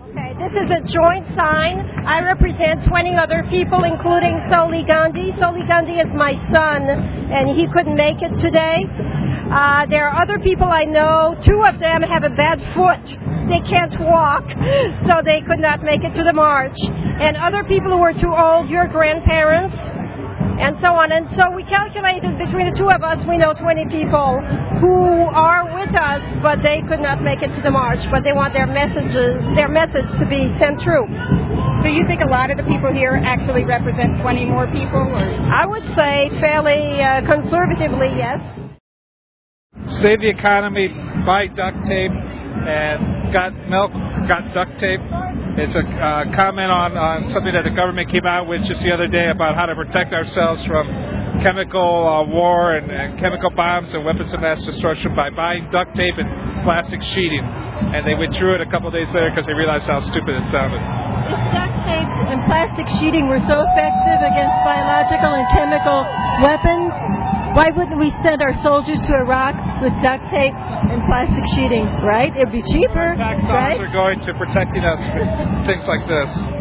Okay, this is a joint sign. I represent 20 other people, including Soli Gandhi. Soli Gandhi is my son, and he couldn't make it today. There are other people I know. 2 of them have a bad foot. They can't walk, so they could not make it to the march. And other people who were too old, your grandparents, and so on. And so we calculated between the 2 of us, we know 20 people who are with us, but they could not make it to the march. But they want their message to be sent through. So you think a lot of the people here actually represent 20 more people? Or? I would say fairly conservatively, yes. Save the economy, buy duct tape, and got milk, got duct tape. It's a comment on something that the government came out with just the other day about how to protect ourselves from chemical war and chemical bombs and weapons of mass destruction by buying duct tape and plastic sheeting. And they withdrew it a couple of days later because they realized how stupid it sounded. If duct tape and plastic sheeting were so effective against biological and chemical weapons, why wouldn't we send our soldiers to Iraq with duct tape and plastic sheeting, right? It'd be cheaper, Tax dollars right? are going to protecting us from things like this.